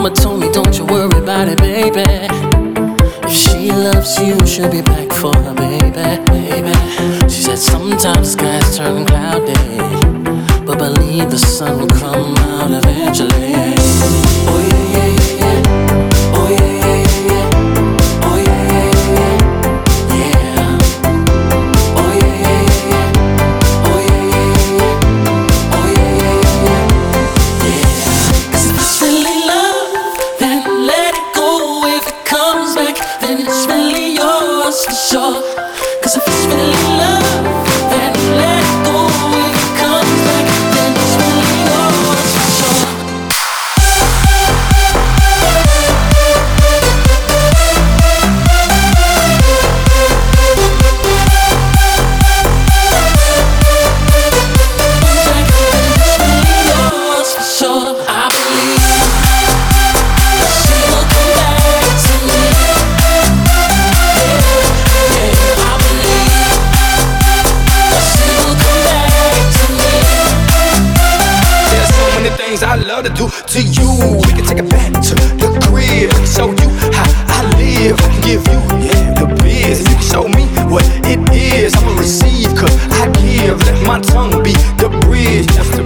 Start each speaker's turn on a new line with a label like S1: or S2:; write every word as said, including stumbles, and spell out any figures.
S1: Mama told me don't you worry about it, baby. If she loves you, she'll be back for her, baby, baby. She said sometimes the skies turn cloudy, but believe the sun will come out eventually. Oh yeah, yeah, yeah, yeah. Oh yeah, yeah, yeah, yeah. Oh yeah, yeah, yeah, yeah. Yeah. Oh yeah, yeah, yeah, yeah. Oh yeah, yeah, yeah, yeah. Oh yeah, yeah, yeah, yeah. Yeah. 'Cause if it's really love, then let it go. If it comes back, then it's really yours for sure. 'Cause if it's really love, then let it go. If it comes back, then it's really yours for sure.
S2: I love to do to you. We can take it back to the crib. I can show you how I live. I can give you, yeah, the biz. You can show me what it is. I'ma receive, cause I give. Let my tongue be the bridge.